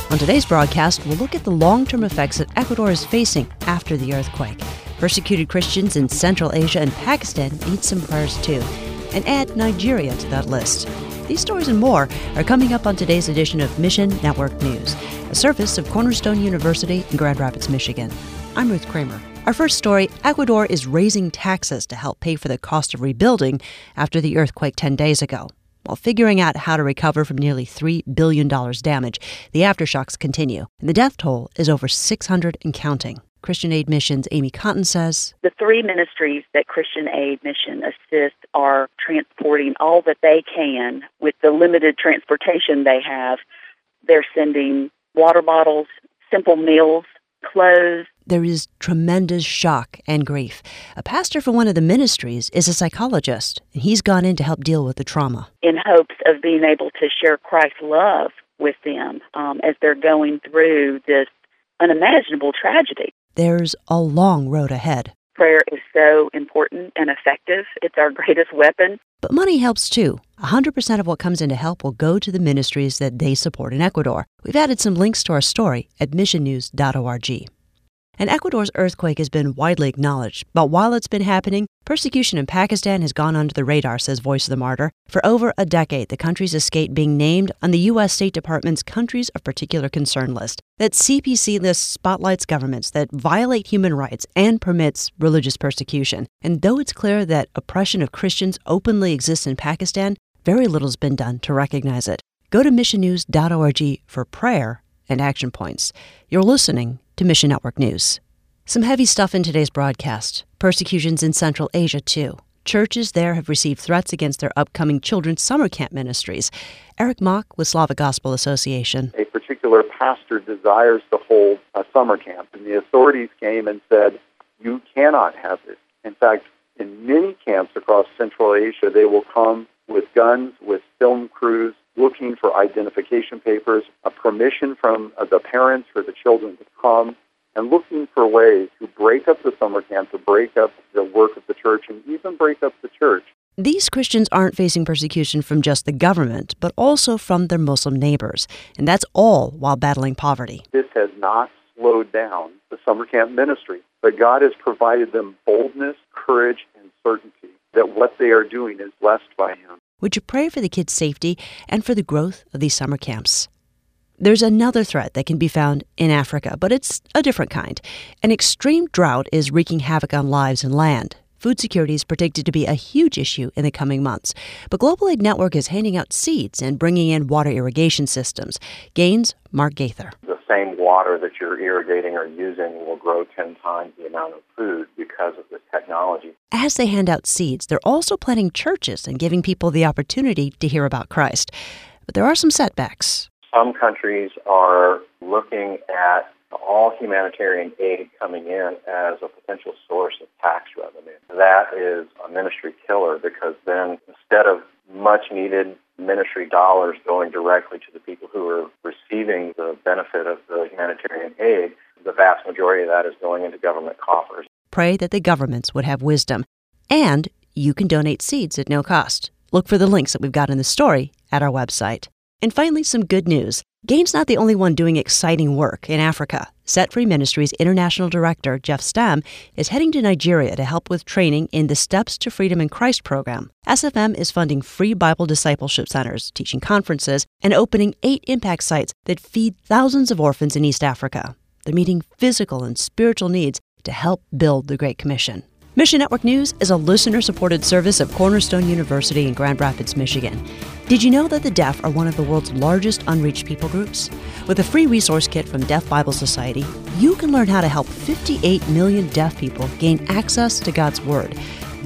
On today's broadcast, we'll look at the long-term effects that Ecuador is facing after the earthquake. Persecuted Christians in Central Asia and Pakistan need some prayers too. And add Nigeria to that list. These stories and more are coming up on today's edition of Mission Network News, a service of Cornerstone University in Grand Rapids, Michigan. I'm Ruth Kramer. Our first story, Ecuador is raising taxes to help pay for the cost of rebuilding after the earthquake 10 days ago. While figuring out how to recover from nearly $3 billion damage, the aftershocks continue, and the death toll is over 600 and counting. Christian Aid Mission's Amy Cotton says, the three ministries that Christian Aid Mission assists are transporting all that they can with the limited transportation they have. They're sending water bottles, simple meals, clothes. There is tremendous shock and grief. A pastor for one of the ministries is a psychologist, and he's gone in to help deal with the trauma. In hopes of being able to share Christ's love with them as they're going through this unimaginable tragedy. There's a long road ahead. Prayer is so important and effective. It's our greatest weapon. But money helps too. 100% of what comes in to help will go to the ministries that they support in Ecuador. We've added some links to our story at missionnews.org. And Ecuador's earthquake has been widely acknowledged, but while it's been happening, persecution in Pakistan has gone under the radar, says Voice of the Martyr. For over a decade, the country's escaped being named on the U.S. State Department's Countries of Particular Concern list. That CPC list spotlights governments that violate human rights and permits religious persecution. And though it's clear that oppression of Christians openly exists in Pakistan, very little's been done to recognize it. Go to missionnews.org for prayer and action points. You're listening to Mission Network News. Some heavy stuff in today's broadcast. Persecutions in Central Asia, too. Churches there have received threats against their upcoming children's summer camp ministries. Eric Mock with Slavic Gospel Association. A particular pastor desires to hold a summer camp, and the authorities came and said, you cannot have this. In fact, in many camps across Central Asia, they will come with guns, with film crews, looking for identification papers, a permission from the parents for the children to come, and looking for ways to break up the summer camp, to break up the work of the church, and even break up the church. These Christians aren't facing persecution from just the government, but also from their Muslim neighbors. And that's all while battling poverty. This has not slowed down the summer camp ministry, but God has provided them boldness, courage, and certainty that what they are doing is blessed by Him. Would you pray for the kids' safety and for the growth of these summer camps? There's another threat that can be found in Africa, but it's a different kind. An extreme drought is wreaking havoc on lives and land. Food security is predicted to be a huge issue in the coming months. But Global Aid Network is handing out seeds and bringing in water irrigation systems. Gaines, Mark Gaither. The same water that you're irrigating or using will grow 10 times the amount of food because of this technology. As they hand out seeds, they're also planting churches and giving people the opportunity to hear about Christ. But there are some setbacks. Some countries are looking at all humanitarian aid coming in as a potential source of tax revenue. That is a ministry killer because then instead of much-needed ministry dollars going directly to the people who are receiving the benefit of the humanitarian aid, the vast majority of that is going into government coffers. Pray that the governments would have wisdom. And you can donate seeds at no cost. Look for the links that we've got in the story at our website. And finally, some good news. Gaines not the only one doing exciting work in Africa. Set Free Ministries International Director Jeff Stam is heading to Nigeria to help with training in the Steps to Freedom in Christ program. SFM is funding free Bible discipleship centers, teaching conferences, and opening 8 impact sites that feed thousands of orphans in East Africa. They're meeting physical and spiritual needs to help build the Great Commission. Mission Network News is a listener-supported service of Cornerstone University in Grand Rapids, Michigan. Did you know that the deaf are one of the world's largest unreached people groups? With a free resource kit from Deaf Bible Society, you can learn how to help 58 million deaf people gain access to God's Word.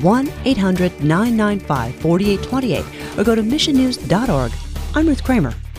1-800-995-4828 or go to missionnews.org. I'm Ruth Kramer.